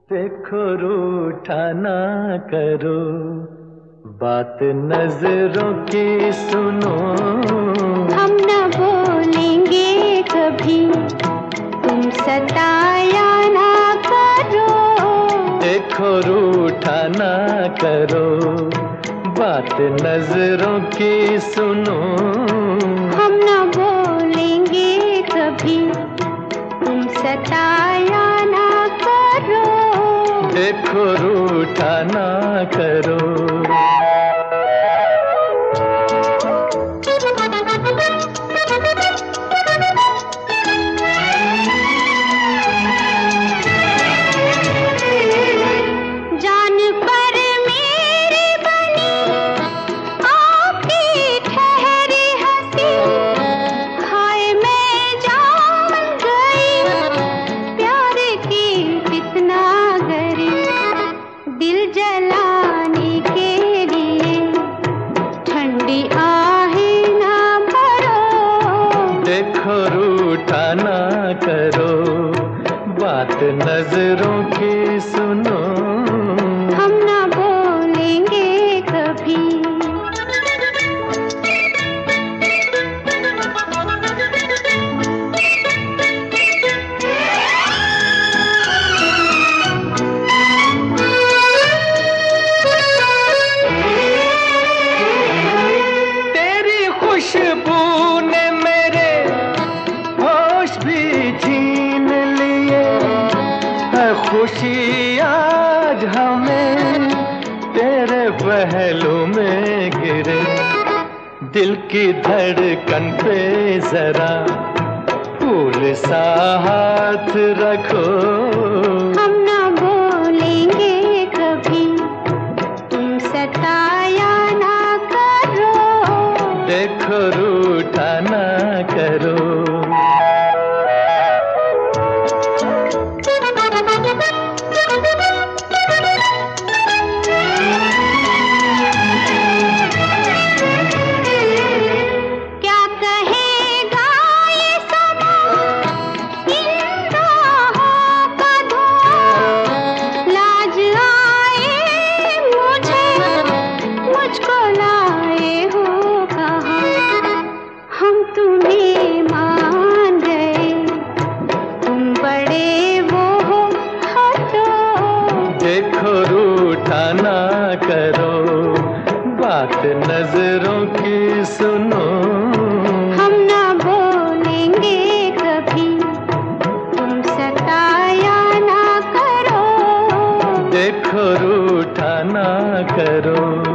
देखो रूठा ना करो, बात नजरों की सुनो। हम न बोलेंगे कभी, तुम सताया ना करो। देखो रूठा ना करो, बात नजरों की सुनो। हम न बोलेंगे कभी, तुम सताया ना करो। देखो रूठा ना करो। जान पर मेरी बनी आपकी ठहरी हंसी, हाय मैं जान गई प्यार की कितना गरी। दिल जलाने के लिए ठंडी आहें ना भरो। देखो रूठा ना करो, बात नजरों की सुनो। हम ना बोलेंगे कभी। तेरी खुशबू ने मेरे होश भी छीन लिए है। खुशी आज हमें तेरे पहलू में गिरे। दिल की धड़कन पे जरा फूल सा हाथ रखो। हम ना बोलेंगे कभी, तुम सताया ना करो। देखो रूठा ना करो। क्या कहेगा ये समा, इन राहों का धुआं। लाज आए मुझे, मुझको लाए हो कहाँ। हम तुम्हें मान गए, तुम बड़े वो हो हटो। देखो रूठा ना करो, बात नजरों की सुनो। हम ना बोलेंगे कभी, तुम सताया ना करो। देखो रूठा ना करो।